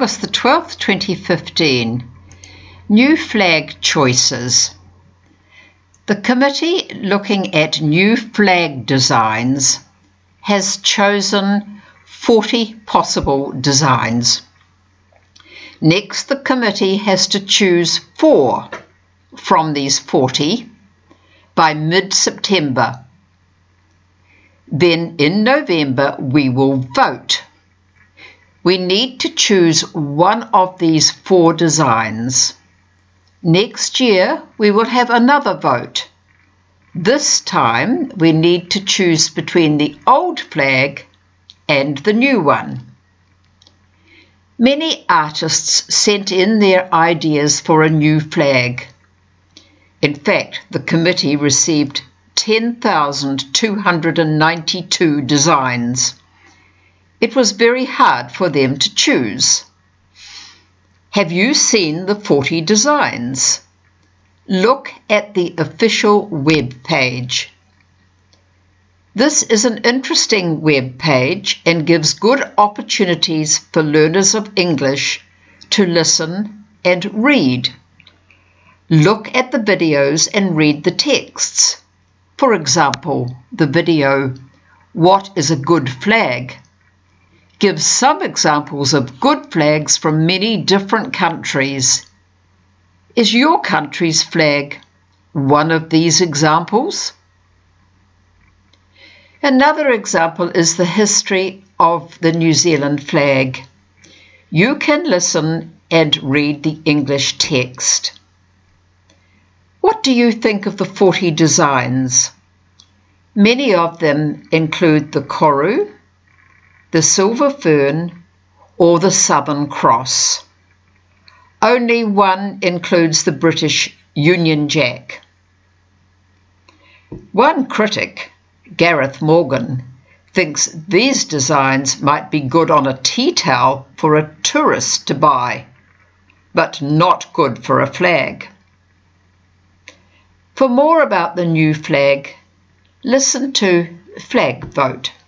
August the 12th, 2015. New flag choices. The committee looking at new flag designs has chosen 40 possible designs. Next, the committee has to choose 4 from these 40 by mid-September. Then in November we will vote. We need to choose one of these 4 designs. Next year we will have another vote. This time we need to choose between the old flag and the new one. Many artists sent in their ideas for a new flag. In fact, the committee received 10,292 designs. It was very hard for them to choose. Have you seen the 40 designs? Look at the official web page. This is an interesting web page and gives good opportunities for learners of English to listen and read. Look at the videos and read the texts. For example, the video, "What is a good flag?" gives some examples of good flags from many different countries. Is your country's flag one of these examples? Another example is the history of the New Zealand flag. You can listen and read the English text. What do you think of the 40 designs? Many of them include the koru, the silver fern, or the Southern Cross. Only one includes the British Union Jack. One critic, Gareth Morgan, thinks these designs might be good on a tea towel for a tourist to buy, but not good for a flag. For more about the new flag, listen to Flag Vote.